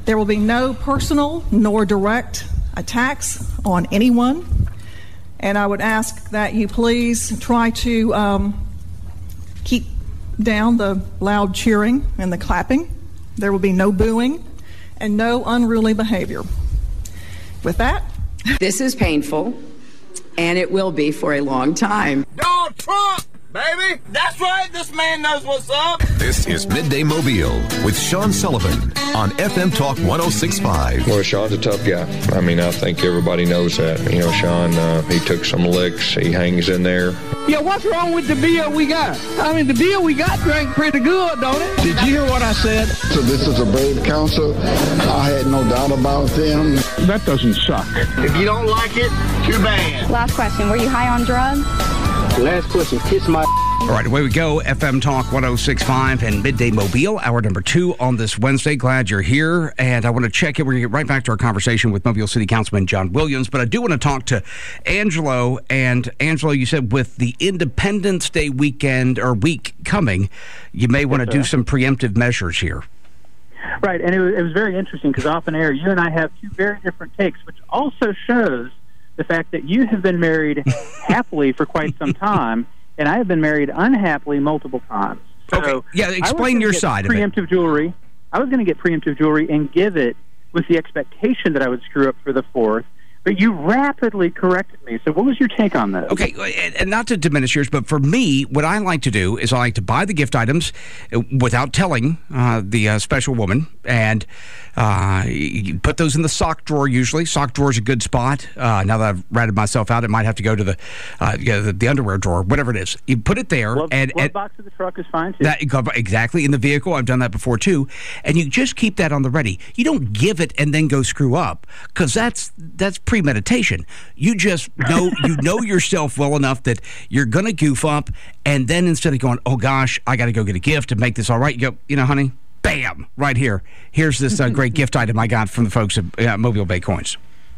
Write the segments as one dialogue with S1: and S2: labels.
S1: There will be no personal nor direct attacks on anyone. And I would ask that you please try to keep down the loud cheering and the clapping. There will be no booing and no unruly behavior. With that,
S2: this is painful, and it will be for a long time.
S3: Donald Trump, baby! That's right, this man knows what's up!
S4: This is Midday Mobile with Sean Sullivan on FM Talk 106.5.
S5: Well, Sean's a tough guy. I mean, I think everybody knows that. You know, Sean, he took some licks. He hangs in there.
S6: Yeah, what's wrong with the beer we got? I mean, the beer we got drank pretty good, don't it? Did you hear what I said?
S7: So this is a brave council. I had no doubt about them.
S6: That doesn't suck.
S3: If you don't like it, too bad.
S8: Last question, were you high on drugs?
S6: Last question, kiss my...
S9: All right, away we go. FM Talk 106.5 and Midday Mobile, hour number 2 on this Wednesday. Glad you're here. And I want to check in. We're going to get right back to our conversation with Mobile City Councilman John Williams. But I do want to talk to Angelo. And Angelo, you said with the Independence Day weekend or week coming, you may want to do some preemptive measures here.
S10: Right, and it was very interesting because off an air, you and I have two very different takes, which also shows the fact that you have been married happily for quite some time, and I have been married unhappily multiple times. So
S9: okay, yeah, explain your side of it.
S10: Preemptive jewelry. I was going to get preemptive jewelry and give it with the expectation that I would screw up for the 4th, but you rapidly corrected me. So what was your take on this?
S9: Okay, and not to diminish yours, but for me, what I like to do is I like to buy the gift items without telling the special woman, and you put those in the sock drawer usually. Sock drawer is a good spot. Now that I've ratted myself out, it might have to go to the underwear drawer, whatever it is. You put it there.
S10: Glove box of the truck is fine, too.
S9: Exactly, in the vehicle. I've done that before, too. And you just keep that on the ready. You don't give it and then go screw up, because that's premeditation. You just know yourself well enough that you're going to goof up, and then instead of going, oh gosh, I got to go get a gift and make this all right, you go, you know, honey, bam, right here. Here's this great gift item I got from the folks at Mobile Bay Coins.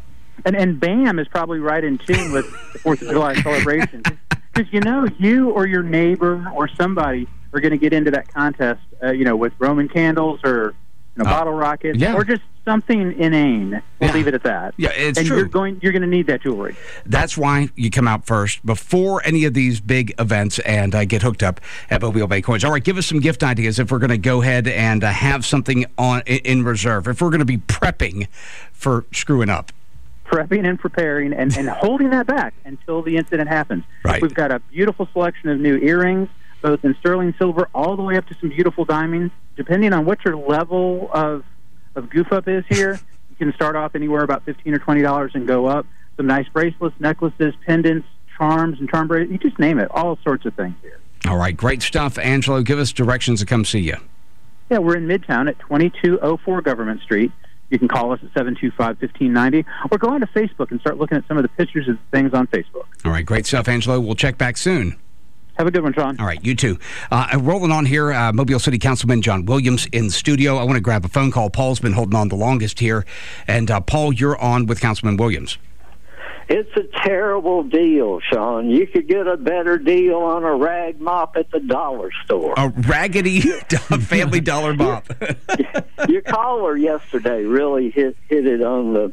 S10: And bam is probably right in tune with the 4th of July celebration. Because, you know, you or your neighbor or somebody are going to get into that contest, with Roman candles or bottle rockets, or just something inane. We'll leave it at that.
S9: Yeah, it's
S10: and
S9: true.
S10: You're going to need that jewelry.
S9: That's why you come out first before any of these big events and get hooked up at Mobile Bay Coins. All right, give us some gift ideas if we're going to go ahead and have something in reserve. If we're going to be prepping for screwing up.
S10: Prepping and preparing and holding that back until the incident happens.
S9: Right.
S10: We've got a beautiful selection of new earrings, both in sterling silver all the way up to some beautiful diamonds. Depending on what your level of goof up is here, you can start off anywhere about $15 or $20 and go up. Some nice bracelets, necklaces, pendants, charms, and charm bracelets. You just name it. All sorts of things here.
S9: All right, great stuff. Angelo, give us directions to come see you.
S10: Yeah, we're in Midtown at 2204 Government Street. You can call us at 725-1590 or go onto Facebook and start looking at some of the pictures of things on Facebook.
S9: All right, great stuff, Angelo. We'll check back soon.
S10: Have a good one, Sean.
S9: All right, you too. Rolling on here, Mobile City Councilman John Williams in studio. I want to grab a phone call. Paul's been holding on the longest here. And, Paul, you're on with Councilman Williams.
S11: It's a terrible deal, Sean. You could get a better deal on a rag mop at the dollar store.
S9: A raggedy family dollar mop.
S11: Your caller yesterday really hit it on the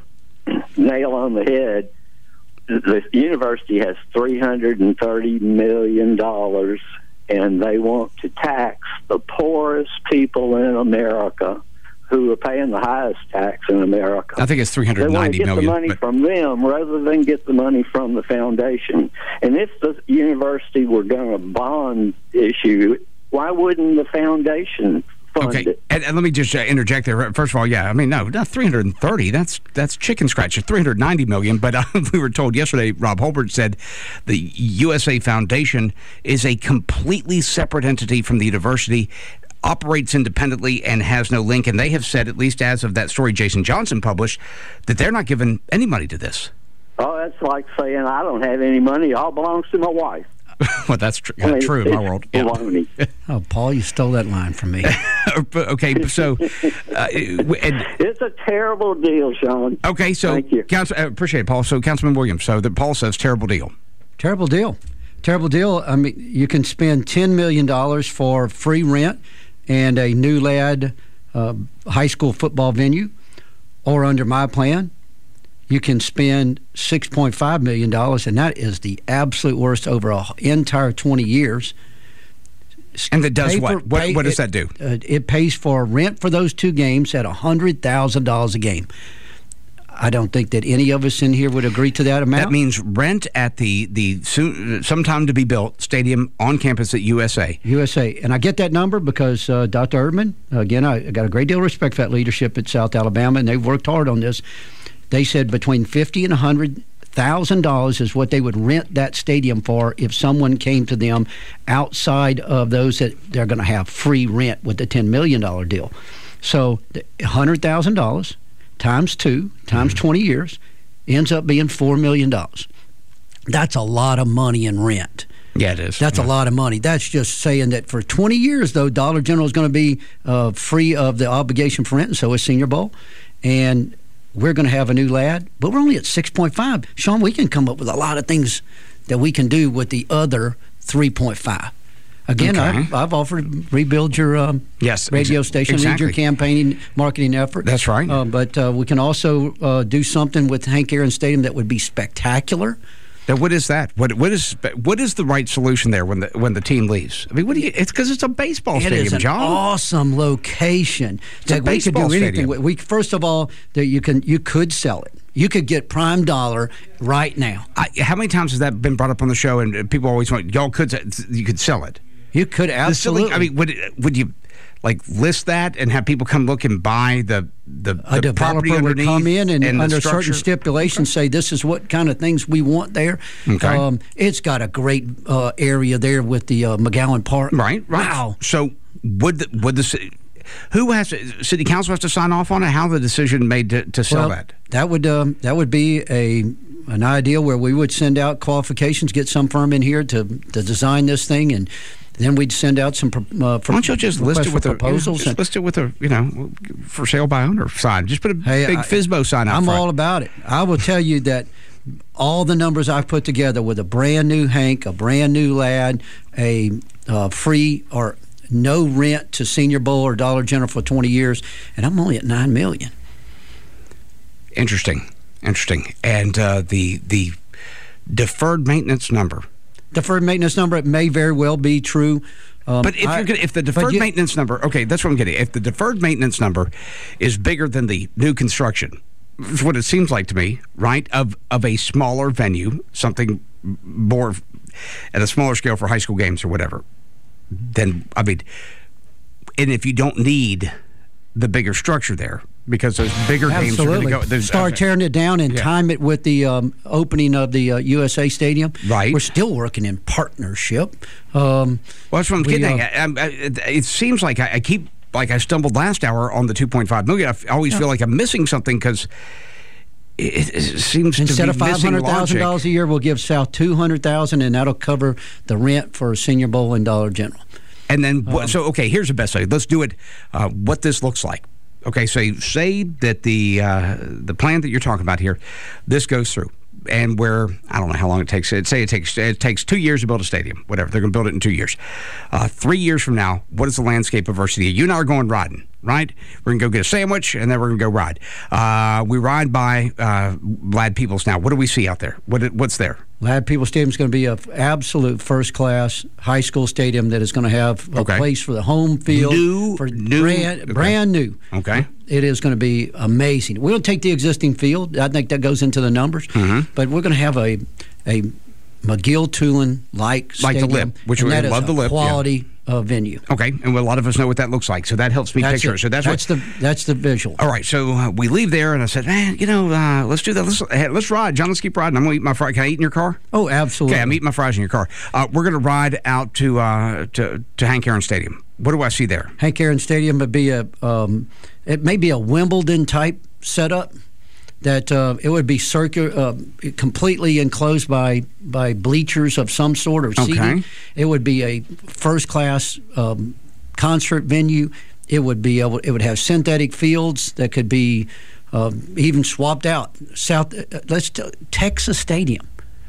S11: nail on the head. The university has $330 million, and they want to tax the poorest people in America who are paying the highest tax in America.
S9: I think it's $390 million.
S11: They want to get the money from them rather than get the money from the foundation. And if the university were going to bond issue, why wouldn't the foundation fund it?
S9: And let me just interject there. First of all, not 330. That's chicken scratch. It's $390 million. But we were told yesterday, Rob Holbert said the USA Foundation is a completely separate entity from the university, operates independently and has no link, and they have said, at least as of that story Jason Johnson published, that they're not giving any money to this.
S11: Oh, that's like saying I don't have any money. It all belongs to my wife.
S9: Well, that's true in my world.
S11: Baloney.
S12: Yeah. Oh, Paul, you stole that line from me.
S9: Okay, so...
S11: it's a terrible deal, Sean.
S9: Okay, so...
S11: Thank you.
S9: Appreciate it, Paul. So, Councilman Williams, so that Paul says terrible deal.
S12: Terrible deal. Terrible deal. I mean, you can spend $10 million for free rent and a new lad high school football venue. or under my plan, you can spend $6.5 million, and that is the absolute worst over an entire 20 years.
S9: And that does what? What does that do?
S12: It pays for rent for those 2 games at $100,000 a game. I don't think that any of us in here would agree to that amount.
S9: That means rent at the sometime to be built stadium on campus at USA.
S12: USA. And I get that number because Dr. Erdman, again, I got a great deal of respect for that leadership at South Alabama, and they've worked hard on this. They said between $50,000 and $100,000 is what they would rent that stadium for if someone came to them outside of those that they're going to have free rent with the $10 million deal. So $100,000 times 2 times 20 years ends up being $4 million. That's a lot of money in rent.
S9: Yeah, it is.
S12: That's a lot of money. That's just saying that for 20 years, though, Dollar General is going to be free of the obligation for rent, and so is Senior Bowl. And we're going to have a new lad, but we're only at 6.5. Sean, we can come up with a lot of things that we can do with the other 3.5. Again, okay. I've offered to rebuild your radio station, lead your campaigning, marketing effort.
S9: That's right.
S12: But we can also do something with Hank Aaron Stadium that would be spectacular.
S9: Now, what is that? What is the right solution there when the team leaves? I mean, it's because it's a baseball stadium,
S12: It is an
S9: John.
S12: awesome location.
S9: It's a baseball
S12: we could do anything.
S9: stadium.
S12: First of all, that you could sell it. You could get prime dollar right now.
S9: How many times has that been brought up on the show? And people always want you could sell it.
S12: You could absolutely.
S9: I mean, would you like list that and have people come look and buy the
S12: a
S9: property
S12: developer would come in and under certain
S9: structure?
S12: stipulations say this is what kind of things we want there.
S9: Okay.
S12: It's got a great area there with the McGowan Park.
S9: Right.
S12: Wow.
S9: So would the city council has to sign off on it? How the decision made to sell that?
S12: That would be an idea where we would send out qualifications, get some firm in here to design this thing, and then we'd send out some. Why
S9: don't you just list it with
S12: proposals?
S9: List it with a for sale by owner sign. Just put a big FSBO sign out.
S12: I'm
S9: front.
S12: all about it. I will tell you that all the numbers I've put together with a brand new Hank, a brand new lad, a free or no rent to Senior Bowl or Dollar General for 20 years, and I'm only at $9 million.
S9: Interesting. And the deferred maintenance number.
S12: Deferred maintenance number, it may very well be true.
S9: But if the deferred maintenance number, okay, that's what I'm getting. If the deferred maintenance number is bigger than the new construction, is what it seems like to me, right? Of a smaller venue, something more at a smaller scale for high school games or whatever. Then I mean, and if you don't need the bigger structure there, because those bigger games are going to go.
S12: Start tearing it down and time it with the opening of the USA Stadium.
S9: Right.
S12: We're still working in partnership.
S9: Well, that's what I'm getting at. It seems like I keep, like I stumbled last hour on the $2.5 million. I always feel like I'm missing something because it seems
S12: instead
S9: to be missing
S12: of $500,000 a year, we'll give South $200,000, and that'll cover the rent for Senior Bowl and Dollar General.
S9: And then, here's the best way. Let's do it. What this looks like. Okay, so say that the plan that you're talking about here, this goes through, and where I don't know how long it takes. Say it takes 2 years to build a stadium. Whatever, they're going to build it in 2 years. 3 years from now, what is the landscape of our city? You and I are going riding, right? We're going to go get a sandwich, and then we're going to go ride. We ride by Ladd Peoples now. What do we see out there? What's there?
S12: Ladd Peoples Stadium is going to be an absolute first-class high school stadium that is going to have a place for the home field. Brand new.
S9: Okay.
S12: It is going to be amazing. We'll take the existing field. I think that goes into the numbers. Mm-hmm. But we're going to have a McGill-Tulin-like stadium.
S9: Like the Lip, which we love the Lip.
S12: Quality venue.
S9: Okay, and a lot of us know what that looks like, so that helps me picture it. So that's
S12: the visual.
S9: All right, so we leave there, and I said, man, let's do that. Let's ride, John. Let's keep riding. I'm going to eat my fries. Can I eat in your car?
S12: Oh, absolutely.
S9: Okay, I'm eating my fries in your car. We're going to ride out to Hank Aaron Stadium. What do I see there?
S12: Hank Aaron Stadium would be it may be a Wimbledon type setup. That it would be circular, completely enclosed by bleachers of some sort or seating.
S9: Okay.
S12: It would be a first class concert venue. It would have synthetic fields that could be even swapped out. Texas Stadium.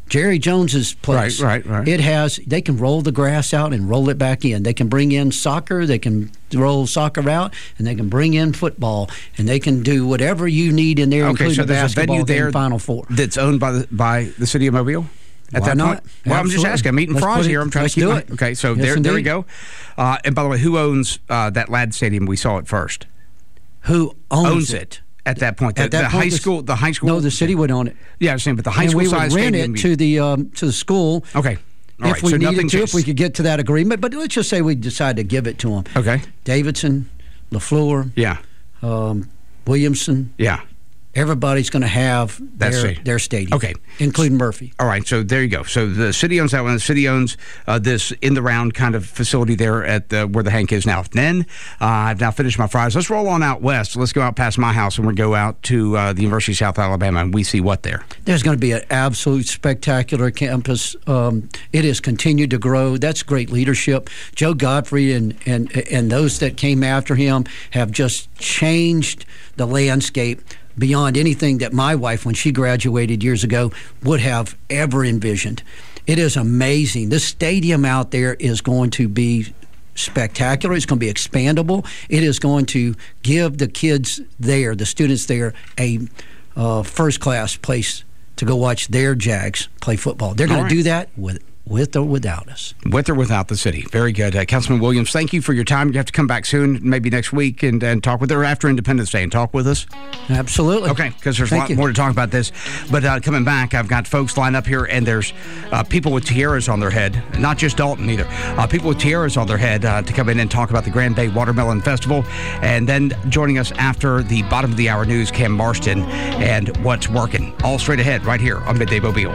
S12: Jerry Jones's place.
S9: Right.
S12: They can roll the grass out and roll it back in. They can bring in soccer, they can roll soccer out, and they can bring in football, and they can do whatever you need in there, including
S9: so
S12: the
S9: there's
S12: basketball
S9: a venue there
S12: game Final Four.
S9: that's owned by the city of Mobile? At
S12: Why
S9: that
S12: not?
S9: point? Well, I'm just asking. I'm eating fries here. I'm trying to keep
S12: do
S9: my,
S12: it.
S9: Okay, so
S12: Yes,
S9: there we
S12: indeed.
S9: go. And by the way, who owns that Ladd Stadium? We saw it first.
S12: Who owns it?
S9: At that point?
S12: At that
S9: the
S12: point,
S9: high school. The high school.
S12: No, the city would own it.
S9: Yeah, I was saying, but the high
S12: And
S9: school
S12: we would
S9: size
S12: rent
S9: stadium.
S12: it to the school.
S9: Okay. All
S12: If
S9: right,
S12: we
S9: so
S12: needed
S9: nothing
S12: to,
S9: changed.
S12: if we could get to that agreement. But let's just say we decide to give it to them.
S9: Okay.
S12: Davidson, LaFleur,
S9: Yeah.
S12: Williamson.
S9: Yeah.
S12: Everybody's going to have
S9: That's
S12: their stadium.
S9: Okay.
S12: Including Murphy.
S9: All right, so there you go. So the city owns that one. The city owns this in-the-round kind of facility there at where the Hank is now. Then I've now finished my fries. Let's roll on out west. Let's go out past my house and we'll go out to the University of South Alabama, and we see what there.
S12: There's going to be an absolute spectacular campus. It has continued to grow. That's great leadership. Joe Godfrey and those that came after him have just changed the landscape beyond anything that my wife, when she graduated years ago, would have ever envisioned. It is amazing. This stadium out there is going to be spectacular. It's going to be expandable. It is going to give the kids there, the students there, a first-class place to go watch their Jags play football. They're going to do that with or without us.
S9: With or without the city. Very good. Councilman Williams, thank you for your time. You have to come back soon, maybe next week, and talk with her after Independence Day and talk with us.
S12: Absolutely.
S9: Okay, because there's a lot more to talk about this. But coming back, I've got folks lined up here, and there's people with tiaras on their head, not just Dalton either. People with tiaras on their head to come in and talk about the Grand Bay Watermelon Festival. And then joining us after the bottom of the hour news, Cam Marston, and what's working. All straight ahead right here on Midday Mobile.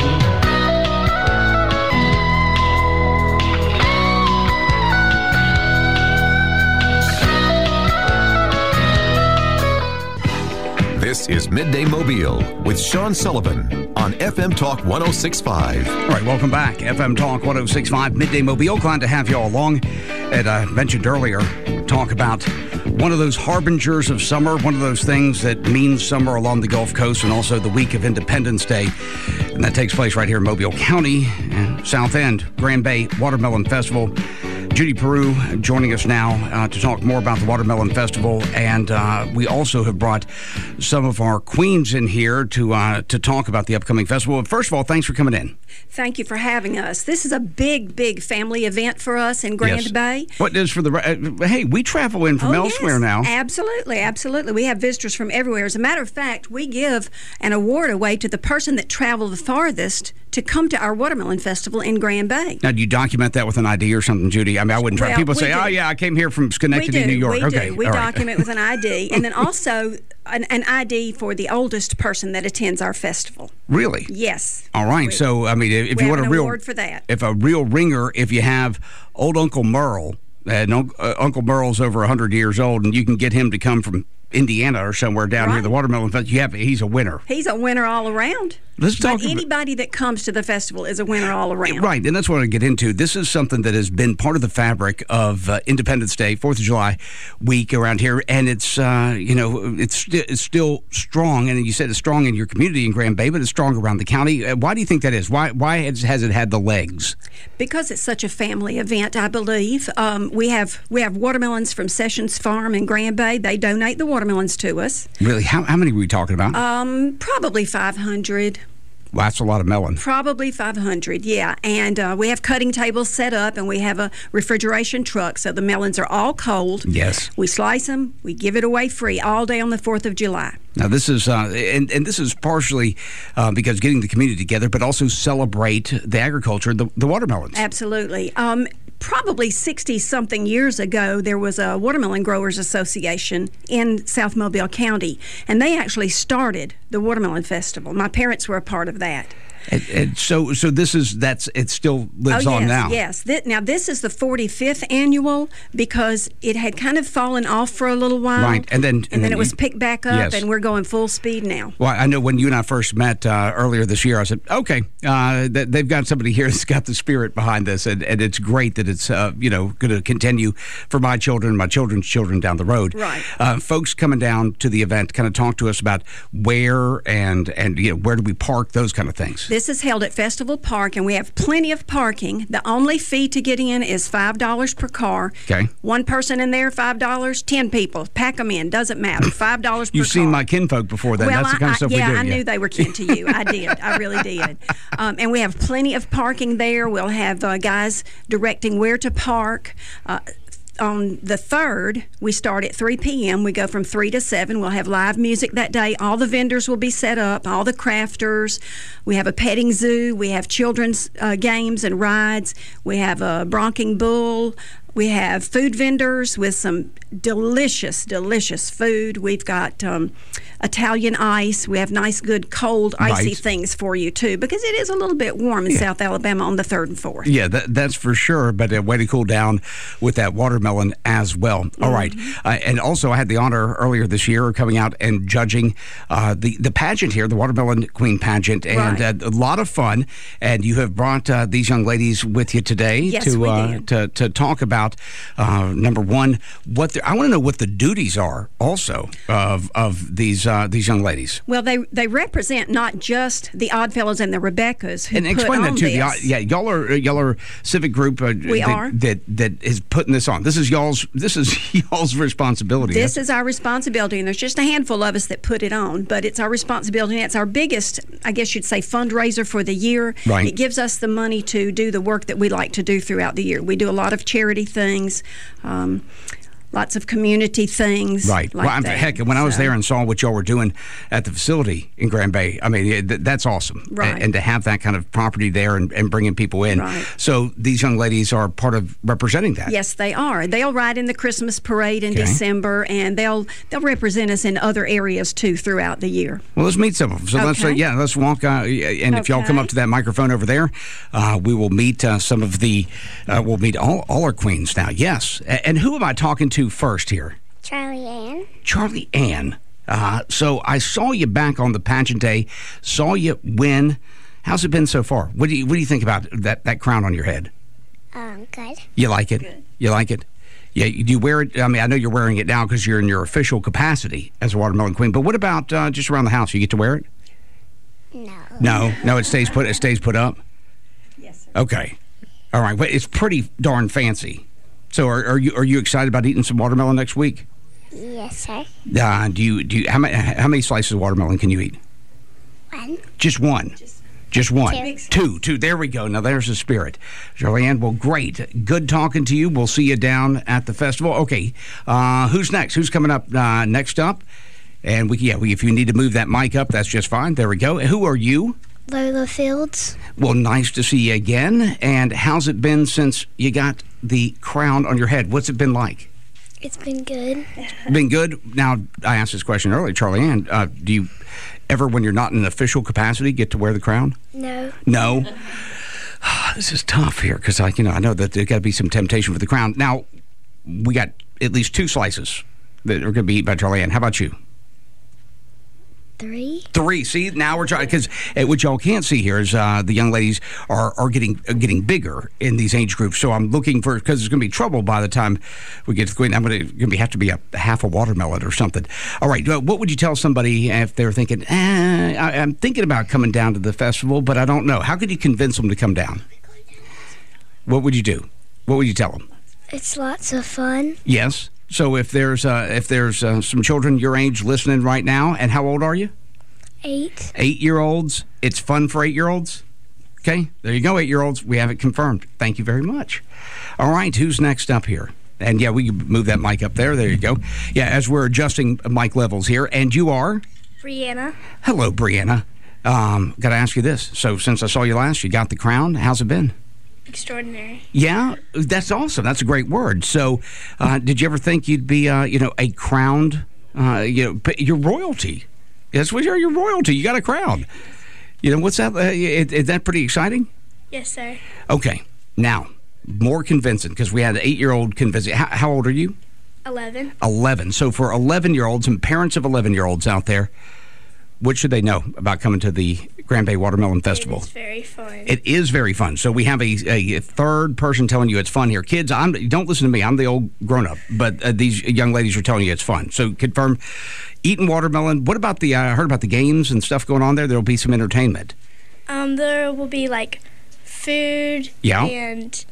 S4: This is Midday Mobile with Sean Sullivan on FM Talk 106.5.
S9: All right, welcome back. FM Talk 106.5, Midday Mobile. Glad to have you all along. And I mentioned earlier, talk about one of those harbingers of summer, one of those things that means summer along the Gulf Coast, and also the week of Independence Day. And that takes place right here in Mobile County and South End, Grand Bay Watermelon Festival. Judy Peru joining us now to talk more about the Watermelon Festival, and we also have brought some of our queens in here to talk about the upcoming festival. First of all, thanks for coming in.
S13: Thank you for having us. This is a big family event for us in Grand Bay.
S9: What is for the hey, we travel in from elsewhere now.
S13: Absolutely. We have visitors from everywhere. As a matter of fact, we give an award away to the person that traveled the farthest to come to our Watermelon Festival in Grand Bay.
S9: Now, do you document that with an ID or something, Judy? I mean, I wouldn't try. People say, "Oh yeah, I came here from Schenectady, New York."
S13: We do. We document with an ID, and then also an ID for the oldest person that attends our festival.
S9: Really?
S13: Yes.
S9: All right. So, I mean, if you want a real
S13: award for that,
S9: if a real ringer, if you have old Uncle Merle, and Uncle Merle's over 100 years old, and you can get him to come from Indiana or somewhere down here, the Watermelon Festival, he's a winner.
S13: He's a winner all around.
S9: Let's talk
S13: but anybody that comes to the festival is a winner all around.
S9: Right, and that's what I get into. This is something that has been part of the fabric of Independence Day, 4th of July week around here, and it's it's still strong. And you said it's strong in your community in Grand Bay, but it's strong around the county. Why do you think that is? Why has it had the legs?
S13: Because it's such a family event, I believe. We have watermelons from Sessions Farm in Grand Bay. They donate the watermelons to us.
S9: Really? How many were we talking about?
S13: Probably 500.
S9: Well, that's a lot of melon.
S13: Probably 500, yeah. And we have cutting tables set up, and we have a refrigeration truck, so the melons are all cold.
S9: Yes.
S13: We slice them. We give it away free all day on the 4th of July.
S9: Now, this is, and this is partially because getting the community together, but also celebrate the agriculture, the watermelons.
S13: Absolutely. Probably 60-something years ago, there was a Watermelon Growers Association in South Mobile County, and they actually started the Watermelon Festival. My parents were a part of that.
S9: And so this is it still lives on now.
S13: Yes. Now this is the 45th annual because it had kind of fallen off for a little while.
S9: Right, and then
S13: it was picked back up, and we're going full speed now. Well,
S9: I know when you and I first met earlier this year, I said, okay, they've got somebody here that's got the spirit behind this, and it's great that it's going to continue for my children, my children's children down the road.
S13: Right.
S9: Folks coming down to the event, kind of talk to us about where and where do we park, those kind of things.
S13: This is held at Festival Park, and we have plenty of parking. The only fee to get in is $5 per car.
S9: Okay.
S13: One person in there, $5. 10 people, pack them in. Doesn't matter. $5 per car.
S9: You've seen my kinfolk before then.
S13: Well,
S9: That's the kind of stuff we do.
S13: I knew they were kin to you. I did. I really did. And we have plenty of parking there. We'll have guys directing where to park. On the 3rd, we start at 3 p.m. We go from 3 to 7. We'll have live music that day. All the vendors will be set up, all the crafters. We have a petting zoo. We have children's games and rides. We have a bronking bull. We have food vendors with some delicious, delicious food. We've got Italian ice. We have nice, good, cold, icy things for you, too, because it is a little bit warm in South Alabama on the 3rd and 4th.
S9: Yeah, that's for sure, but a way to cool down with that watermelon as well. All right. And also, I had the honor earlier this year of coming out and judging the pageant here, the Watermelon Queen pageant, and a lot of fun. And you have brought these young ladies with you today to talk about, number one, I want to know what the duties are also of these young ladies.
S13: Well, they represent not just the Oddfellows and the Rebeccas who
S9: and explain
S13: put
S9: that
S13: on
S9: too.
S13: this.
S9: Y'all are civic group. That is putting this on. This is y'all's responsibility.
S13: This is our responsibility, and there's just a handful of us that put it on, but it's our responsibility, and it's our biggest, I guess you'd say, fundraiser for the year.
S9: Right.
S13: It gives us the money to do the work that we like to do throughout the year. We do a lot of charity things. Lots of community things.
S9: Right. Heck, when I was there and saw what y'all were doing at the facility in Grand Bay, I mean, that's awesome.
S13: Right.
S9: And to have that kind of property there and bringing people in.
S13: Right.
S9: So these young ladies are part of representing that.
S13: Yes, they are. They'll ride in the Christmas parade in December, and they'll represent us in other areas, too, throughout the year.
S9: Well, let's meet some of them. So let's walk. And if y'all come up to that microphone over there, we will meet some of we'll meet all our queens now. Yes. And who am I talking to first here?
S14: Charlie Ann.
S9: Charlie Ann. So I saw you back on the pageant day, saw you win. How's it been so far? What do you think about that crown on your head?
S14: Good.
S9: You like it?
S14: Good.
S9: You like it? Yeah, do you wear it? I mean, I know you're wearing it now because you're in your official capacity as a Watermelon Queen, but what about just around the house? You get to wear it? No, it stays put. It stays put up.
S13: Yes, sir.
S9: Okay, all right. Well, it's pretty darn fancy. So, are you excited about eating some watermelon next week?
S14: Yes, sir.
S9: Do you how many slices of watermelon can you eat?
S14: One.
S9: Just one. Just one.
S14: Two.
S9: There we go. Now there's the spirit. Charlie-Ann, well, great. Good talking to you. We'll see you down at the festival. Okay. Who's next? Who's coming up next up? And if you need to move that mic up, that's just fine. There we go. Who are you?
S14: Lola Fields.
S9: Well, nice to see you again. And how's it been since you got the crown on your head? What's it been like?
S14: It's been good.
S9: Been good? Now, I asked this question earlier, Charlie-Ann. Do you ever, when you're not in an official capacity, get to wear the crown?
S14: No.
S9: No? This is tough here because I know that there's got to be some temptation for the crown. Now, we got at least 2 slices that are going to be eaten by Charlie-Ann. How about you?
S14: 3.
S9: See, now we're trying, because what y'all can't see here is the young ladies are getting bigger in these age groups. So I'm looking for, because there's going to be trouble by the time we get to the queen. I'm going to have to be a half a watermelon or something. All right, what would you tell somebody if they're thinking, I'm thinking about coming down to the festival, but I don't know? How could you convince them to come down? What would you do? What would you tell them?
S14: It's lots of fun.
S9: Yes. So if there's some children your age listening right now, and how old are you?
S14: 8.
S9: 8-year-olds. It's fun for 8-year-olds. Okay, there you go, 8-year-olds. We have it confirmed. Thank you very much. All right, who's next up here? And we can move that mic up there. There you go. Yeah, as we're adjusting mic levels here, and you are
S14: Brianna.
S9: Hello, Brianna. Got to ask you this. So since I saw you last, you got the crown. How's it been?
S14: Extraordinary.
S9: Yeah, that's awesome. That's a great word. So, did you ever think you'd be, a crowned, your royalty? That's what you're royalty. You got a crown. What's that? Is that pretty exciting?
S14: Yes, sir.
S9: Okay. Now, more convincing, because we had an 8-year-old convincing. How old are you?
S14: 11.
S9: 11. So for 11-year-olds and parents of 11-year-olds out there, what should they know about coming to the Grand Bay Watermelon Festival?
S14: It is very fun.
S9: It is very fun. So we have a third person telling you it's fun here. Kids, don't listen to me. I'm the old grown-up. But these young ladies are telling you it's fun. So confirm, eating watermelon. What about I heard about the games and stuff going on there. There'll be some entertainment.
S14: There will be like food and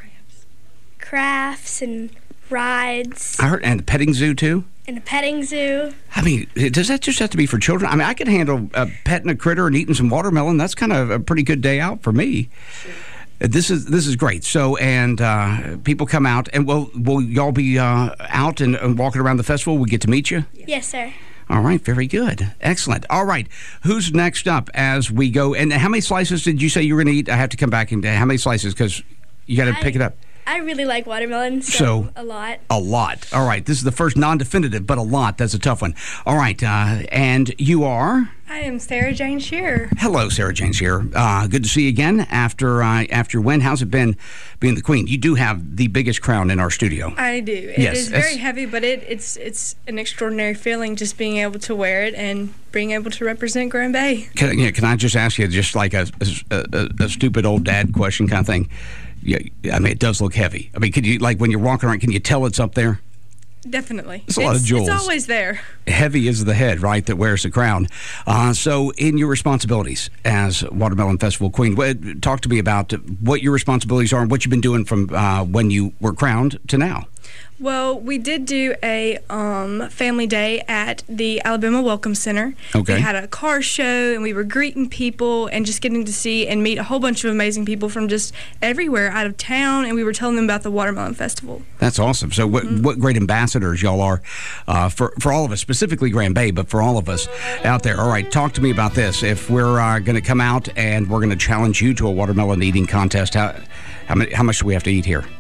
S14: crafts and rides.
S9: I heard, and the petting zoo too.
S14: And a petting zoo.
S9: I mean, does that just have to be for children? I mean, I could handle petting a critter and eating some watermelon. That's kind of a pretty good day out for me. Sure. This is great. So, and people come out, and will y'all be out and walking around the festival? We get to meet you?
S14: Yes, sir.
S9: All right, very good. Excellent. All right, who's next up as we go? And how many slices did you say you were going to eat? I have to come back and how many slices, because you got to pick it up.
S14: I really like watermelon, so a lot.
S9: A lot. All right, this is the first non-definitive, but a lot. That's a tough one. All right, and you are?
S15: I am Sarah Jane Shearer.
S9: Hello, Sarah Jane Shearer. Good to see you again after your win. How's it been being the queen? You do have the biggest crown in our studio.
S15: I do. It is very heavy, but it's an extraordinary feeling just being able to wear it and being able to represent Grand Bay.
S9: Can I just ask you just like a stupid old dad question kind of thing? Yeah, I mean, it does look heavy. I mean, could you, like, when you're walking around, can you tell it's up there?
S15: Definitely.
S9: It's a lot of jewels.
S15: It's always there.
S9: Heavy is the head, right, that wears the crown. So in your responsibilities as Watermelon Festival Queen, talk to me about what your responsibilities are and what you've been doing from when you were crowned to now.
S15: Well, we did do a family day at the Alabama Welcome Center.
S9: Okay.
S15: We had a car show, and we were greeting people and just getting to see and meet a whole bunch of amazing people from just everywhere out of town, and we were telling them about the Watermelon Festival.
S9: That's awesome. So what great ambassadors y'all are for all of us, specifically Grand Bay, but for all of us out there. All right, talk to me about this. If we're going to come out and we're going to challenge you to a watermelon eating contest, how much do we have to eat here?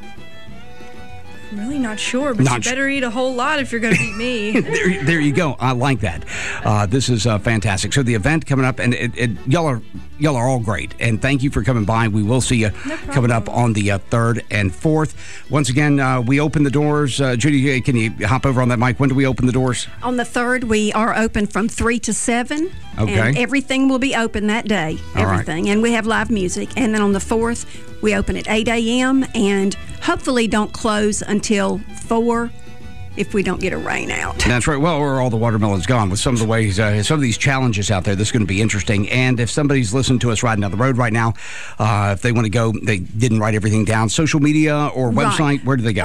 S15: I'm really not sure, but you better eat a whole lot if you're going to beat me.
S9: there you go. I like that. This is fantastic. So the event coming up, and y'all are all great. And thank you for coming by. We will see you coming up on the 3rd and 4th. Once again, we open the doors. Judy, can you hop over on that mic? When do we open the doors?
S13: On the 3rd, we are open from 3 to 7.
S9: Okay.
S13: And everything will be open that day. Everything. And we have live music. And then on the 4th, we open at 8 a.m. and hopefully don't close until 4 if we don't get a rain out.
S9: That's right. Well, or all the watermelon's gone. With some of the ways, some of these challenges out there, this is going to be interesting. And if somebody's listening to us riding down the road right now, if they want to go, they didn't write everything down, social media or website, where do they go?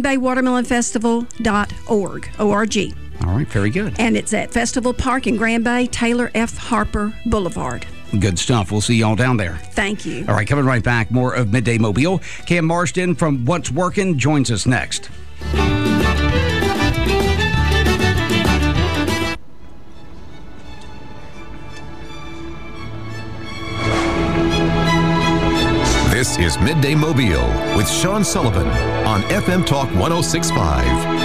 S13: GrandBayWatermelonFestival.org, O-R-G.
S9: All right, very good.
S13: And it's at Festival Park in Grand Bay, Taylor F. Harper Boulevard.
S9: Good stuff. We'll see y'all down there.
S13: Thank you.
S9: All right, coming right back, more of Midday Mobile. Cam Marsden from What's Working joins us next.
S4: This is Midday Mobile with Sean Sullivan on FM Talk 106.5.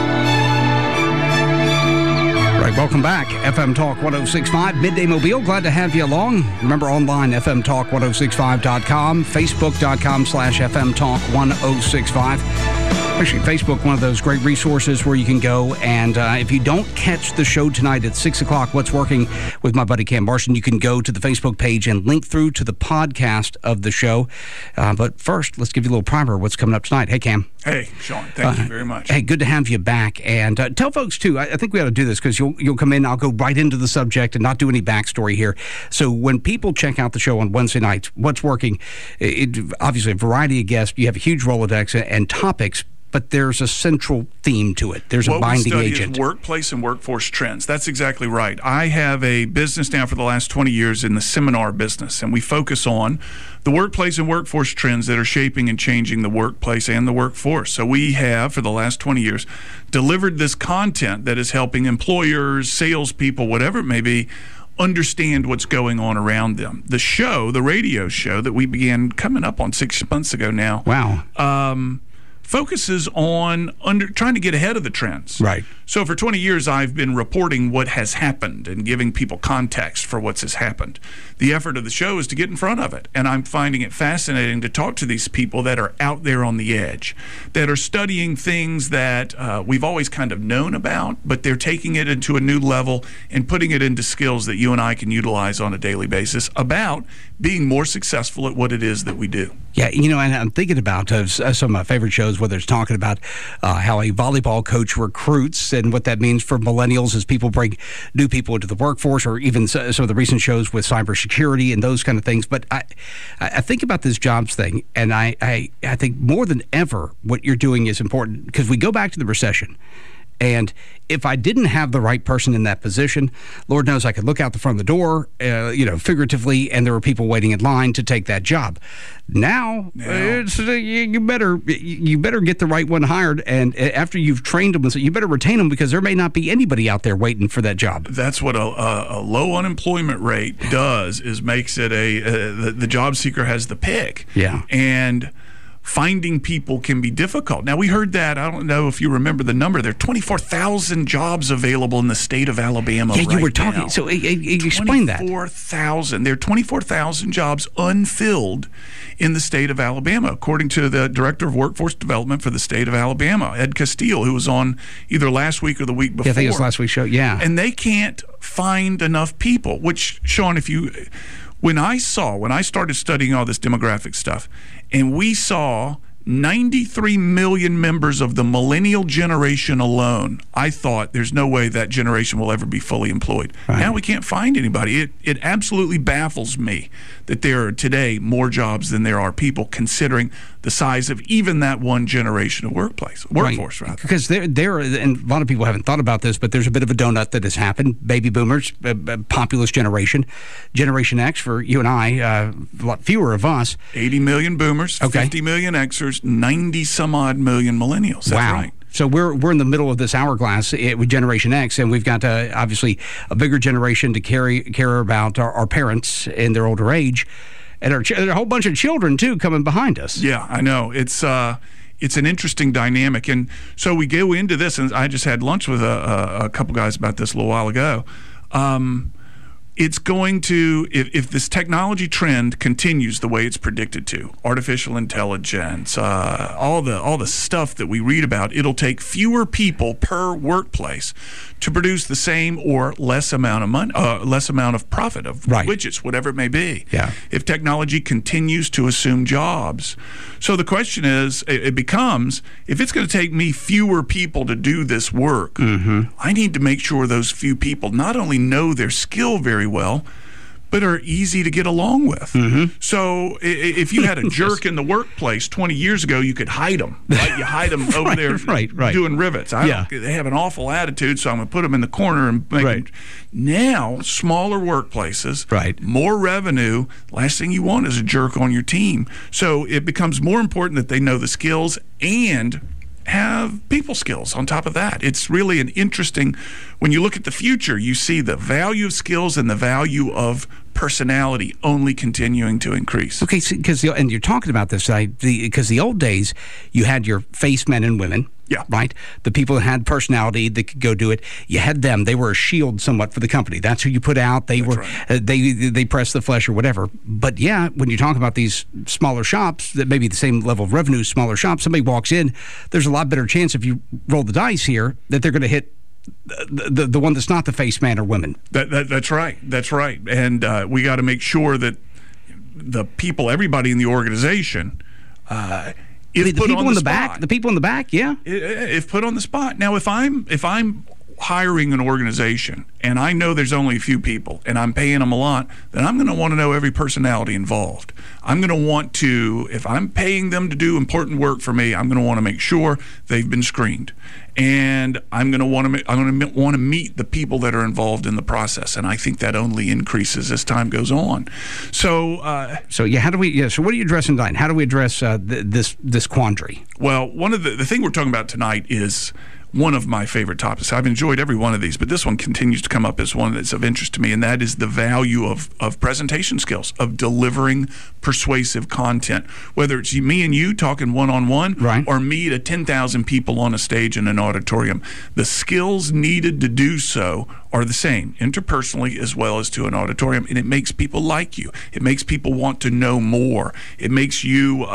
S9: Right, welcome back. FM Talk 106.5, Midday Mobile. Glad to have you along. Remember, online, fmtalk1065.com, facebook.com/FM Talk 1065. Actually, Facebook, one of those great resources where you can go. And if you don't catch the show tonight at 6 o'clock, What's Working with my buddy Cam Marsden, you can go to the Facebook page and link through to the podcast of the show. But first, let's give you a little primer of what's coming up tonight. Hey, Cam.
S16: Hey, Sean. Thank you very much.
S9: Hey, good to have you back. And tell folks, too, I think we ought to do this because you'll come in, I'll go right into the subject and not do any backstory here. So when people check out the show on Wednesday nights, What's Working, obviously a variety of guests, you have a huge Rolodex and topics, but there's a central theme to it. There's a binding agent.
S16: What we study is workplace and workforce trends. That's exactly right. I have a business now for the last 20 years in the seminar business, and we focus on the workplace and workforce trends that are shaping and changing the workplace and the workforce. So we have, for the last 20 years, delivered this content that is helping employers, salespeople, whatever it may be, understand what's going on around them. The show, the radio show that we began coming up on 6 months ago now.
S9: Wow.
S16: Focuses on trying to get ahead of the trends.
S9: Right.
S16: So for 20 years, I've been reporting what has happened and giving people context for what has happened. The effort of the show is to get in front of it, and I'm finding it fascinating to talk to these people that are out there on the edge, that are studying things that we've always kind of known about, but they're taking it into a new level and putting it into skills that you and I can utilize on a daily basis about being more successful at what it is that we do.
S9: Yeah, and I'm thinking about some of my favorite shows, whether it's talking about how a volleyball coach recruits and what that means for millennials as people bring new people into the workforce, or even some of the recent shows with cybersecurity and those kind of things. But I think about this jobs thing, and I think more than ever what you're doing is important, because we go back to the recession. And if I didn't have the right person in that position, Lord knows I could look out the front of the door, figuratively, and there were people waiting in line to take that job. Now it's, you better get the right one hired, and after you've trained them, you better retain them, because there may not be anybody out there waiting for that job.
S16: That's what a low unemployment rate does, is makes it the job seeker has the pick.
S9: Yeah.
S16: And finding people can be difficult. Now, we heard that, I don't know if you remember the number, there are 24,000 jobs available in the state of Alabama right now.
S9: Yeah, you were talking,
S16: now.
S9: so explain that.
S16: 24,000. There are 24,000 jobs unfilled in the state of Alabama, according to the Director of Workforce Development for the state of Alabama, Ed Castile, who was on either last week or the week before.
S9: Yeah, I think it was last week's show, yeah.
S16: And they can't find enough people, which, Sean, when I started studying all this demographic stuff, and we saw 93 million members of the millennial generation alone, I thought there's no way that generation will ever be fully employed. Right. Now we can't find anybody. It absolutely baffles me that there are today more jobs than there are people, considering the size of even that one generation of workforce. Rather.
S9: Because and a lot of people haven't thought about this, but there's a bit of a donut that has happened. Baby boomers, populous generation. Generation X, for you and I, a lot fewer of us.
S16: 80 million boomers, okay. 50 million Xers, 90 some odd million millennials. That's
S9: wow.
S16: Right.
S9: So we're in the middle of this hourglass with Generation X, and we've got obviously a bigger generation to care about our parents in their older age, and a whole bunch of children too coming behind us.
S16: Yeah, I know. It's an interesting dynamic, and so we go into this, and I just had lunch with a couple guys about this a little while ago. It's going to, if this technology trend continues the way it's predicted to, artificial intelligence, all the stuff that we read about, it'll take fewer people per workplace to produce the same or less amount of money, less amount of profit of right. widgets, whatever it may be.
S9: Yeah.
S16: If technology continues to assume jobs, so the question is, it becomes, if it's going to take me fewer people to do this work,
S9: mm-hmm.
S16: I need to make sure those few people not only know their skill very well, but are easy to get along with.
S9: Mm-hmm.
S16: So if you had a jerk in the workplace 20 years ago, you could hide them. Right? You hide them over
S9: right,
S16: there
S9: right.
S16: doing rivets. They have an awful attitude, so I'm going to put them in the corner and make them. Now, smaller workplaces,
S9: right.
S16: more revenue, last thing you want is a jerk on your team. So it becomes more important that they know the skills and have people skills on top of that. It's really an interesting, when you look at the future, you see the value of skills and the value of personality only continuing to increase.
S9: Okay, and you're talking about this, because the old days, you had your face men and women.
S16: Yeah.
S9: Right? The people that had personality that could go do it, you had them. They were a shield somewhat for the company. That's who you put out. They were right. They pressed the flesh or whatever. But yeah, when you talk about these smaller shops that maybe the same level of revenue, smaller shops, somebody walks in, there's a lot better chance if you roll the dice here that they're going to hit the one that's not the face man or women.
S16: That's right. That's right. And we got to make sure that the people, everybody in the organization,
S9: the people in the back, yeah.
S16: If put on the spot. Now, if I'm hiring an organization and I know there's only a few people and I'm paying them a lot, then I'm going to want to know every personality involved. I'm going to want to, if I'm paying them to do important work for me, I'm going to want to make sure they've been screened. And I'm going to want to meet the people that are involved in the process, and I think that only increases as time goes on. So
S9: what are you addressing tonight? How do we address this quandary?
S16: Well, one of the thing we're talking about tonight is one of my favorite topics. I've enjoyed every one of these, but this one continues to come up as one that's of interest to me, and that is the value of presentation skills, of delivering persuasive content, whether it's me and you talking one-on-one,
S9: right.
S16: or me to 10,000 people on a stage in an auditorium. The skills needed to do so are the same, interpersonally as well as to an auditorium, and it makes people like you. It makes people want to know more. It makes you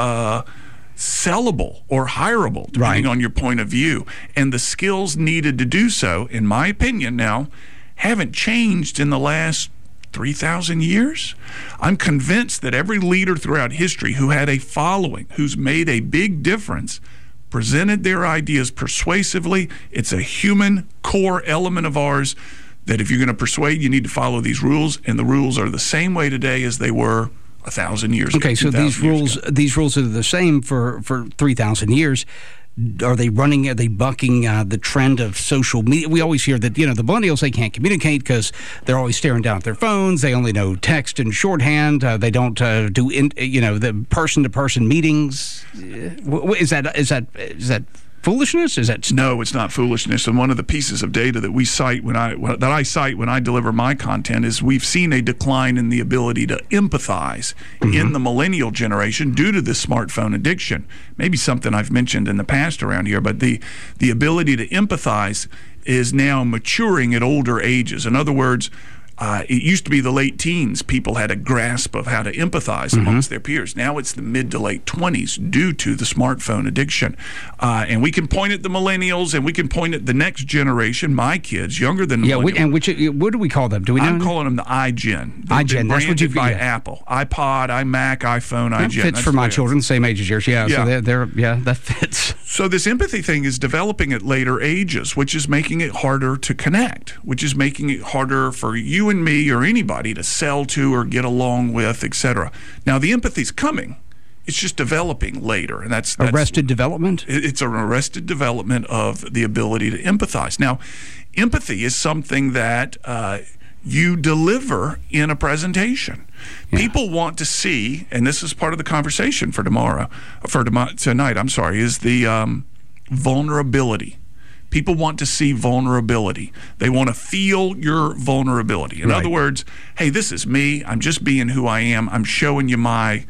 S16: sellable or hireable, depending on your point of view. And the skills needed to do so, in my opinion now, haven't changed in the last 3,000 years? I'm convinced that every leader throughout history who had a following, who's made a big difference, presented their ideas persuasively. It's a human core element of ours that if you're going to persuade, you need to follow these rules, and the rules are the same way today as they were 1,000 years ago.
S9: Okay, so these rules are the same for 3,000 years. Are they bucking the trend of social media? We always hear that, the millennials, they can't communicate because they're always staring down at their phones. They only know text and shorthand. They don't do the person-to-person meetings. Is that foolishness?
S16: No, it's not foolishness. And one of the pieces of data that we cite when I cite when I deliver my content is we've seen a decline in the ability to empathize in the millennial generation due to this smartphone addiction. Maybe something I've mentioned in the past around here, but the ability to empathize is now maturing at older ages. In other words, it used to be the late teens. People had a grasp of how to empathize amongst their peers. Now it's the mid to late 20s due to the smartphone addiction. And we can point at the millennials, and we can point at the next generation, my kids, younger than millennials.
S9: What do we call them? I'm
S16: calling them the iGen.
S9: iGen, that's what you've
S16: by Apple. iPod, iMac, iPhone,
S9: that
S16: iGen.
S9: Fits for my children, same age as yours. Yeah. So that fits.
S16: So this empathy thing is developing at later ages, which is making it harder to connect, which is making it harder for you and me or anybody to sell to or get along with, etc. Now, the empathy's coming. It's just developing later. And that's
S9: arrested development?
S16: It's an arrested development of the ability to empathize. Now, empathy is something that you deliver in a presentation. Yeah. People want to see, and this is part of the conversation for tonight, is the vulnerability. People want to see vulnerability. They want to feel your vulnerability. In other words, hey, this is me. I'm just being who I am. I'm showing you my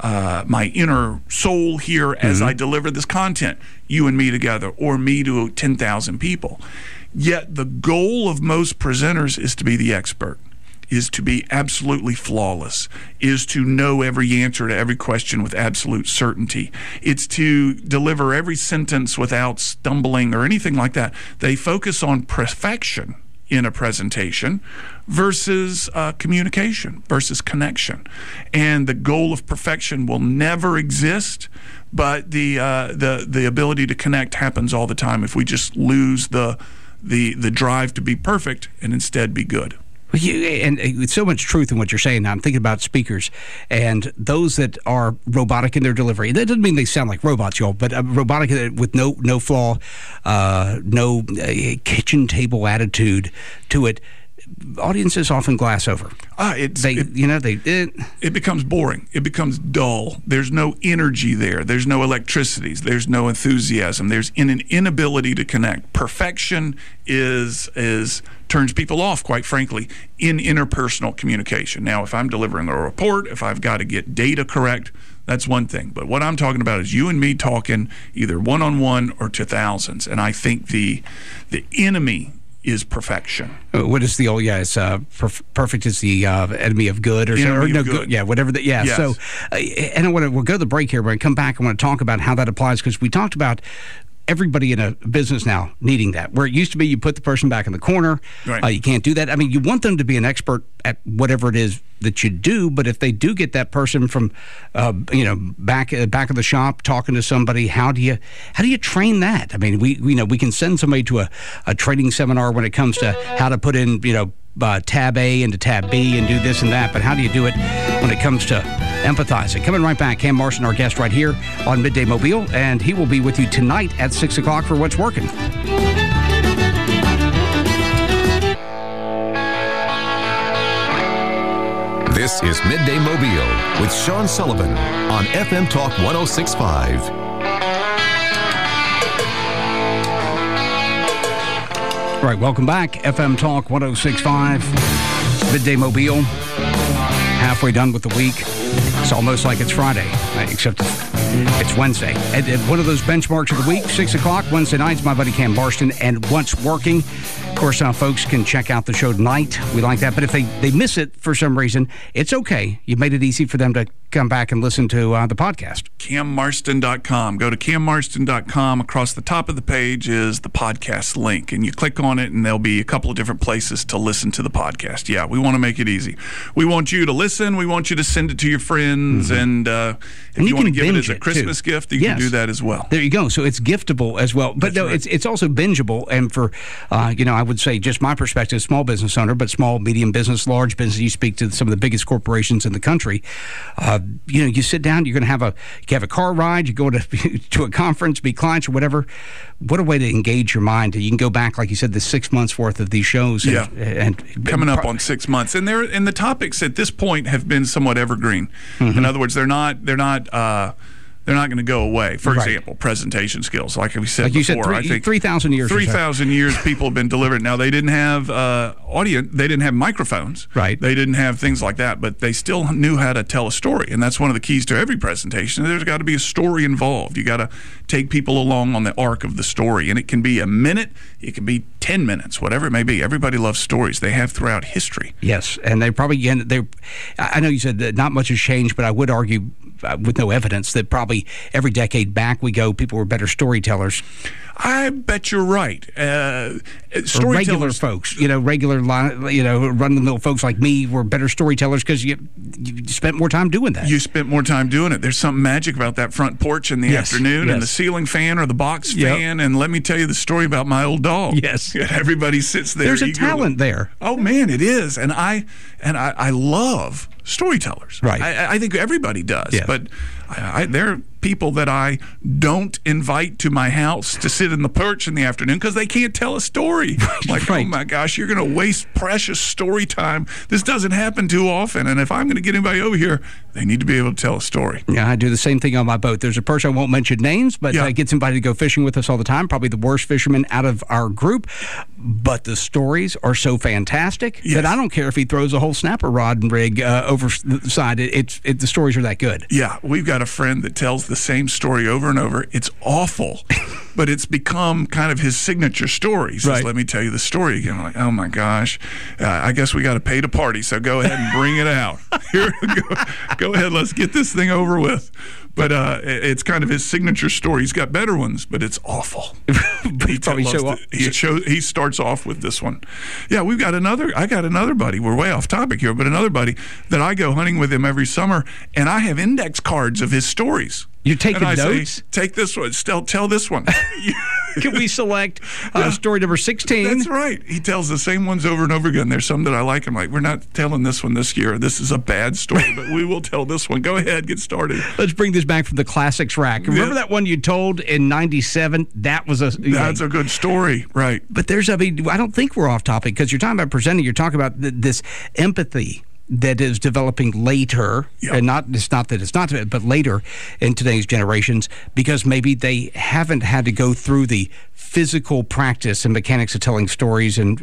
S16: inner soul here as I deliver this content, you and me together, or me to 10,000 people. Yet the goal of most presenters is to be the expert, is to be absolutely flawless, is to know every answer to every question with absolute certainty. It's to deliver every sentence without stumbling or anything like that. They focus on perfection in a presentation versus communication, versus connection. And the goal of perfection will never exist, but the ability to connect happens all the time if we just lose the drive to be perfect and instead be good.
S9: And with so much truth in what you're saying now, I'm thinking about speakers and those that are robotic in their delivery. That doesn't mean they sound like robots, y'all, but robotic with no flaw, no kitchen table attitude to it. Audiences often glass over.
S16: It becomes boring. It becomes dull. There's no energy there. There's no electricities. There's no enthusiasm. There's an inability to connect. Perfection turns people off, quite frankly, in interpersonal communication. Now, if I'm delivering a report, if I've got to get data correct, that's one thing. But what I'm talking about is you and me talking either one-on-one or to thousands. And I think the enemy is perfection.
S9: What is the old? It's perfect is the enemy of good, or good. Yeah, whatever. Yes. So, and we'll go to the break here. When I come back, I want to talk about how that applies, because we talked about everybody in a business now needing that. Where it used to be, you put the person back in the corner. Right. You can't do that. I mean, you want them to be an expert at whatever it is that you do, but if they do get that person from, back of the shop talking to somebody, how do you train that? I mean, we can send somebody to a training seminar when it comes to how to put in, tab A into tab B and do this and that, but how do you do it when it comes to empathizing? Coming right back, Cam Marston, our guest right here on Midday Mobile, and he will be with you tonight at 6 o'clock for What's Working.
S4: This is Midday Mobile with Sean Sullivan on FM Talk 106.5.
S9: All right, welcome back. FM Talk 106.5, Midday Mobile. Halfway done with the week. It's almost like it's Friday, except it's Wednesday. And one of those benchmarks of the week, 6 o'clock, Wednesday nights, my buddy Cam Marston and What's Working. Of course, folks can check out the show tonight. We like that. But if they miss it for some reason, it's okay. You made it easy for them to come back and listen to the podcast?
S16: CamMarston.com. Go to CamMarston.com. Across the top of the page is the podcast link, and you click on it, and there'll be a couple of different places to listen to the podcast. Yeah, we want to make it easy. We want you to listen. We want you to send it to your friends, and if you want to give it as a Christmas gift, you can do that as well.
S9: There you go. So it's giftable as well. But no, it's also bingeable. And for, I would say just my perspective, small business owner, but small, medium business, large business, you speak to some of the biggest corporations in the country. You sit down, you're going to have a car ride, you go to a conference, meet clients or whatever. What a way to engage your mind. You can go back, like you said, the 6 months worth of these shows. And
S16: coming up on 6 months. And the topics at this point have been somewhat evergreen. In other words, they're not going to go away. For example, presentation skills, like we said before.
S9: I think 3,000 years.
S16: 3,000 years people have been delivered. Now, they didn't have audience. They didn't have microphones.
S9: Right.
S16: They didn't have things like that, but they still knew how to tell a story. And that's one of the keys to every presentation. There's got to be a story involved. You got to take people along on the arc of the story. And it can be a minute. It can be 10 minutes, whatever it may be. Everybody loves stories. They have throughout history.
S9: Yes. And they probably, I know you said that not much has changed, but I would argue with no evidence that probably every decade back we go, people were better storytellers.
S16: I bet you're right.
S9: Regular folks, regular, run-of-the-mill folks like me were better storytellers because you spent more time doing that.
S16: You spent more time doing it. There's something magic about that front porch in the afternoon and the ceiling fan or the box fan. And let me tell you the story about my old dog.
S9: Yes.
S16: Everybody sits there.
S9: There's a talent there.
S16: Oh, man, it is. And I love storytellers.
S9: Right.
S16: I think everybody does.
S9: Yeah.
S16: But there are people that I don't invite to my house to sit in the porch in the afternoon because they can't tell a story. Oh my gosh, you're going to waste precious story time. This doesn't happen too often. And if I'm going to get anybody over here, they need to be able to tell a story.
S9: Yeah, I do the same thing on my boat. There's a person, I won't mention names, but gets invited to go fishing with us all the time. Probably the worst fisherman out of our group. But the stories are so fantastic that I don't care if he throws a whole snapper rod and rig over the side. The stories are that good.
S16: Yeah, we've got a friend that tells the same story over and over. It's awful, but it's become kind of his signature story. He says, let me tell you the story again. I'm like, oh my gosh, I guess we got to pay to party, so go ahead and bring it out. Here, go ahead, let's get this thing over with. But it's kind of his signature story. He's got better ones, but it's awful. He starts off with this one. Yeah, I got another buddy. We're way off topic here, but another buddy that I go hunting with him every summer, and I have index cards of his stories.
S9: You're taking notes?
S16: Say, take this one. Tell this one.
S9: Can we select story number 16?
S16: That's right. He tells the same ones over and over again. There's some that I like. I'm like, we're not telling this one this year. This is a bad story, but we will tell this one. Go ahead, get started.
S9: Let's bring this back from the classics rack. Remember that one you told in '97? That's
S16: a good story, right?
S9: But I don't think we're off topic because you're talking about presenting. You're talking about this empathy that is developing later, and but later in today's generations, because maybe they haven't had to go through the physical practice and mechanics of telling stories and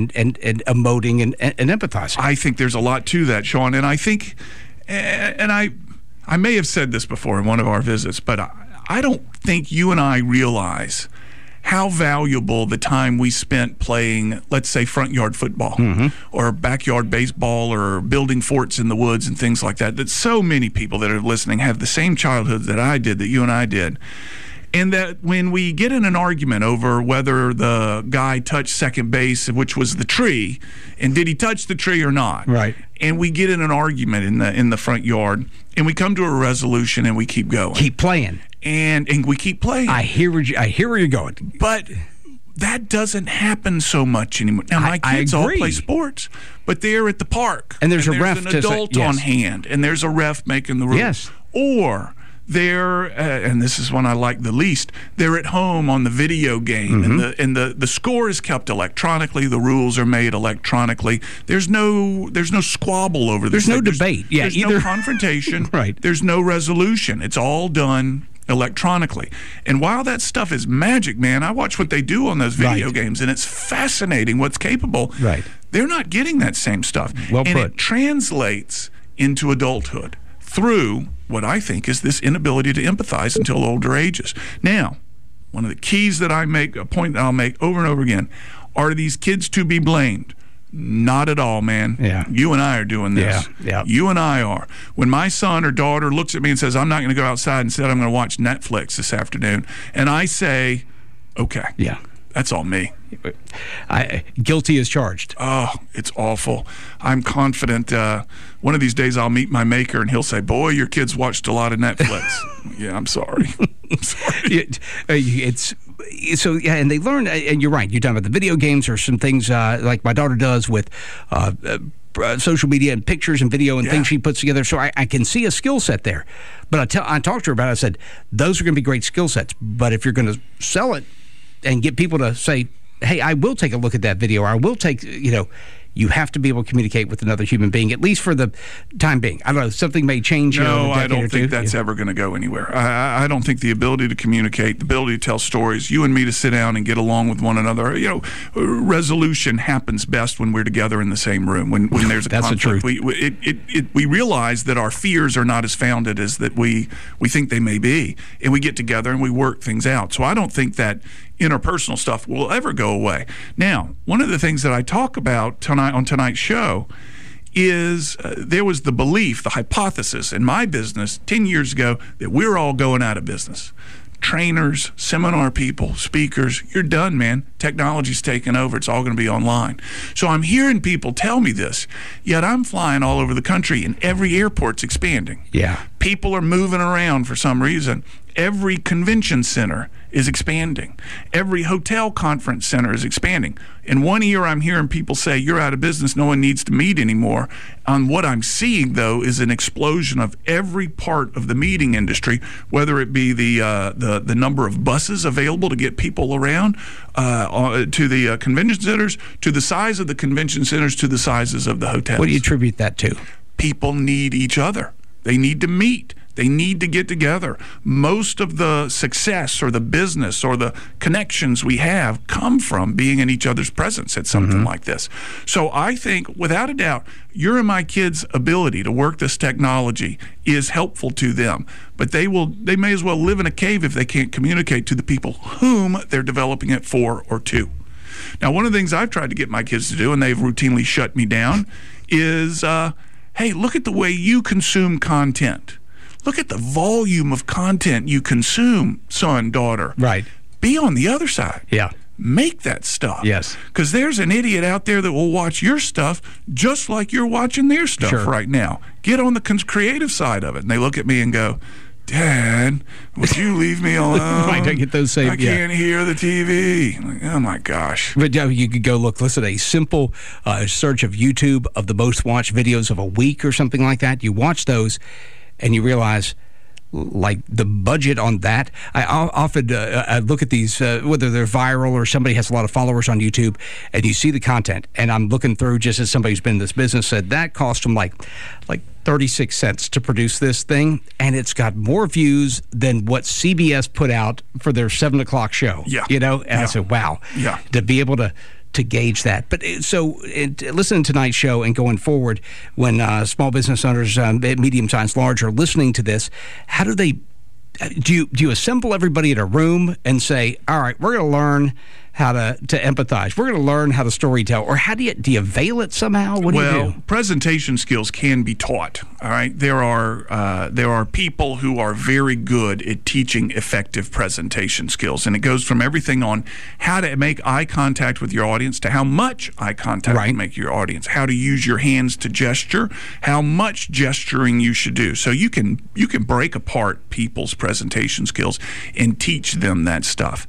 S9: emoting and empathizing.
S16: I think there's a lot to that, Sean, and I think, and I may have said this before in one of our visits, but I don't think you and I realize how valuable the time we spent playing, let's say, front yard football or backyard baseball or building forts in the woods and things like that, that so many people that are listening have the same childhood that I did, that you and I did. And that when we get in an argument over whether the guy touched second base, which was the tree, and did he touch the tree or not?
S9: Right.
S16: And we get in an argument in the front yard, and we come to a resolution, and we keep going.
S9: Keep playing.
S16: And we keep playing.
S9: I hear where you're going.
S16: But that doesn't happen so much anymore. Now, my kids all play sports, but they're at the park.
S9: And there's a ref
S16: an adult on hand, and there's a ref making the rules.
S9: Yes.
S16: Or they're, and this is one I like the least, they're at home on the video game, and the score is kept electronically, the rules are made electronically. There's no squabble over this.
S9: There's no debate.
S16: There's no confrontation.
S9: Right.
S16: There's no resolution. It's all done electronically. And while that stuff is magic, man, I watch what they do on those video games, and it's fascinating what's capable.
S9: Right.
S16: They're not getting that same stuff.
S9: Well put.
S16: And it translates into adulthood through what I think is this inability to empathize until older ages. Now, one of the keys that I make, a point that I'll make over and over again, are these kids to be blamed? Not at all, man.
S9: Yeah.
S16: You and I are doing this.
S9: Yeah.
S16: You and I are. When my son or daughter looks at me and says, I'm not going to go outside and said I'm going to watch Netflix this afternoon, and I say, okay.
S9: Yeah.
S16: That's all me.
S9: Guilty as charged.
S16: Oh, it's awful. I'm confident one of these days I'll meet my maker and he'll say, boy, your kids watched a lot of Netflix. Yeah, I'm sorry. I'm sorry.
S9: And they learn, and you're right, you're talking about the video games or some things like my daughter does with social media and pictures and video and things she puts together. So I can see a skill set there. But I talked to her about it. I said, those are going to be great skill sets. But if you're going to sell it and get people to say, hey, I will take a look at that video, or I will take, you have to be able to communicate with another human being, at least for the time being. I don't know, something may change.
S16: No, I don't think that's ever going to go anywhere. I don't think the ability to communicate, the ability to tell stories, you and me to sit down and get along with one another, resolution happens best when we're together in the same room, when there's a conflict.
S9: That's the truth.
S16: We realize that our fears are not as founded as that we think they may be, and we get together and we work things out. So I don't think that interpersonal stuff will ever go away. Now, one of the things that I talk about tonight on tonight's show is there was the belief, the hypothesis in my business 10 years ago that we're all going out of business. Trainers, seminar people, speakers, you're done, man. Technology's taken over. It's all going to be online. So I'm hearing people tell me this, yet I'm flying all over the country and every airport's expanding.
S9: Yeah.
S16: People are moving around for some reason. Every convention center is expanding. Every hotel conference center is expanding. In one ear, I'm hearing people say, you're out of business, no one needs to meet anymore. On what I'm seeing, though, is an explosion of every part of the meeting industry, whether it be the number of buses available to get people around, to the convention centers, to the size of the convention centers, to the sizes of the hotels.
S9: What do you attribute that to?
S16: People need each other. They need to meet. They need to get together. Most of the success or the business or the connections we have come from being in each other's presence at something like this. So I think, without a doubt, your and my kids' ability to work this technology is helpful to them. But they may as well live in a cave if they can't communicate to the people whom they're developing it for or to. Now, one of the things I've tried to get my kids to do, and they've routinely shut me down, is, hey, look at the way you consume content. Look at the volume of content you consume, son, daughter.
S9: Right.
S16: Be on the other side.
S9: Yeah.
S16: Make that stuff.
S9: Yes.
S16: Because there's an idiot out there that will watch your stuff just like you're watching their stuff right now. Get on the creative side of it. And they look at me and go, Dad, would you leave me alone?
S9: Right, I get those same.
S16: I can't hear the TV. I'm like, oh my gosh!
S9: But you could go listen, a simple search of YouTube of the most watched videos of a week or something like that. You watch those, and you realize, like, the budget on that. I often I look at these, whether they're viral or somebody has a lot of followers on YouTube, and you see the content, and I'm looking through, just as somebody who's been in this business said, that cost them like 36 cents to produce this thing, and it's got more views than what CBS put out for their 7 o'clock show.
S16: Yeah.
S9: And I said, wow.
S16: Yeah.
S9: To be able to gauge that. But so listening to tonight's show and going forward, when small business owners, medium-sized, large, are listening to this, how do they, do you assemble everybody in a room and say, all right, we're going to learn how to empathize. We're going to learn how to storytell. Or how do you veil it somehow? What do you do?
S16: Presentation skills can be taught. All right, there are people who are very good at teaching effective presentation skills, and it goes from everything on how to make eye contact with your audience to how much eye contact to make your audience, how to use your hands to gesture, how much gesturing you should do. So you can break apart people's presentation skills and teach them that stuff.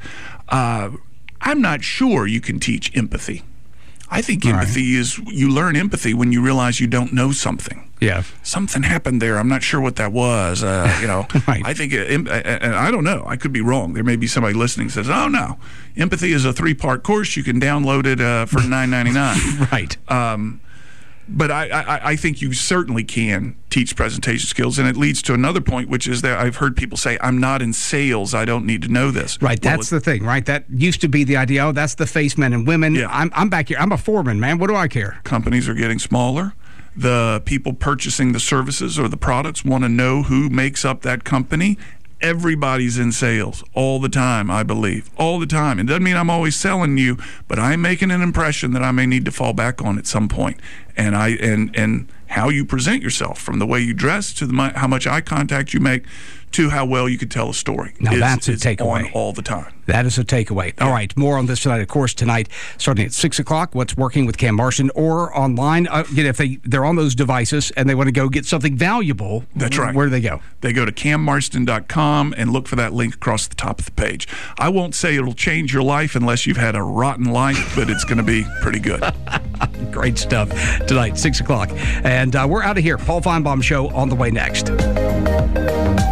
S16: I'm not sure you can teach empathy. I think empathy is, you learn empathy when you realize you don't know something.
S9: Yeah.
S16: Something happened there. I'm not sure what that was. I think, and I don't know. I could be wrong. There may be somebody listening who says, oh, no. Empathy is a 3-part course. You can download it for $9.99.
S9: Right.
S16: But I think you certainly can teach presentation skills, and it leads to another point, which is that I've heard people say, I'm not in sales, I don't need to know this.
S9: Right, that's the thing, right? That used to be the idea, oh, that's the face men and women.
S16: Yeah.
S9: I'm back here. I'm a foreman, man. What do I care?
S16: Companies are getting smaller. The people purchasing the services or the products want to know who makes up that company. Everybody's in sales all the time, I believe. All the time. It doesn't mean I'm always selling you, but I'm making an impression that I may need to fall back on at some point. And and how you present yourself, from the way you dress to how much eye contact you make to how well you could tell a story.
S9: Now that's a takeaway.
S16: On all the time.
S9: That is a takeaway. Yeah. All right, more on this tonight. Of course, tonight, starting at 6 o'clock, What's Working with Cam Marston, or online. If they're on those devices and they want to go get something valuable,
S16: that's right.
S9: Where do they go?
S16: They go to cammarston.com and look for that link across the top of the page. I won't say it'll change your life unless you've had a rotten life, but it's going to be pretty good.
S9: Great stuff tonight, 6 o'clock. And we're out of here. Paul Feinbaum Show on the way next.